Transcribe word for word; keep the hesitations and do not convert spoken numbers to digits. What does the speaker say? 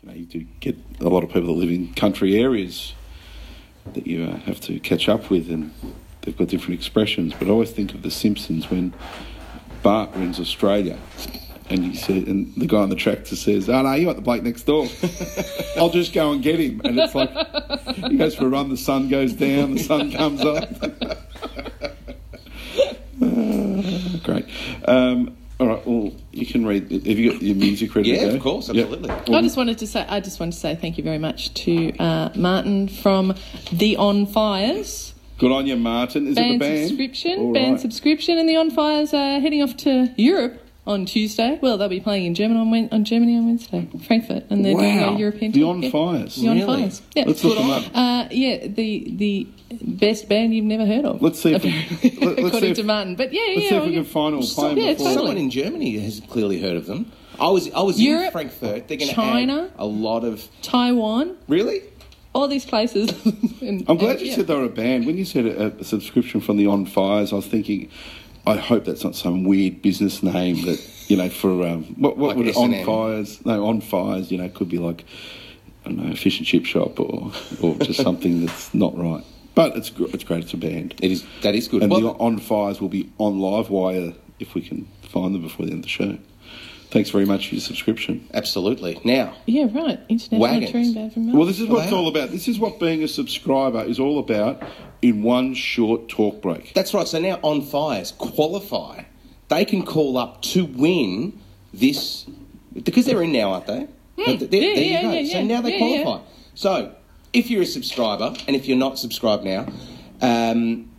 You know, you do get a lot of people that live in country areas that you uh, have to catch up with, and they've got different expressions. But I always think of The Simpsons when Bart rings Australia, and he said, and the guy on the tractor says, "Oh no, you got the bloke next door. I'll just go and get him." And it's like he goes for a run, the sun goes down, the sun comes up. uh, great. Um, all right. Well, you can read. Have you got your music ready? Yeah, to go? of course, absolutely. Yep. I just wanted to say, I just wanted to say thank you very much to uh, Martin from the On Fires. Good on you, Martin. Is band it the band? Subscription, All band right. subscription, and the On Fires are heading off to Europe on Tuesday. Well, they'll be playing in Germany on, Wed- on Germany on Wednesday, Frankfurt, and they're doing Wow. a European The tour. On Yeah. Fires. The On Really? Fires. Yeah. Let's look them up. Uh, yeah, the the best band you've never heard of. Let's see if we- apparently, let- let's according see if- to Martin. But yeah, Let's yeah, see if well, we yeah. can find or play them Yeah, before. totally. Someone in Germany has clearly heard of them. I was I was Europe, in Frankfurt. They're going to China. add a lot of... Taiwan, Really? all these places. and, I'm glad and, you yeah. said they were a band. When you said a, a subscription from the On Fires, I was thinking, I hope that's not some weird business name that, you know, for, um, what, what Like would it, S On and M? Fires, no, On Fires, you know, could be like, I don't know, a fish and chip shop or, or just something that's not right. But it's gr- it's great, it's a band. It is. That is good. And Well, the On Fires will be on Livewire if we can find them before the end of the show. Thanks very much for your subscription. absolutely. Now, Yeah, right. International Wagons. Touring Band from Well, this is Well, what it's they all are. about. This is what being a subscriber is all about in one short talk break. that's right. So now On Fires qualify. They can call up to win this... Because they're in now, aren't they? Hmm. But there, Yeah, there yeah, you go. yeah, so yeah. now they Yeah, yeah. qualify. So if you're a subscriber, and if you're not subscribed now, um,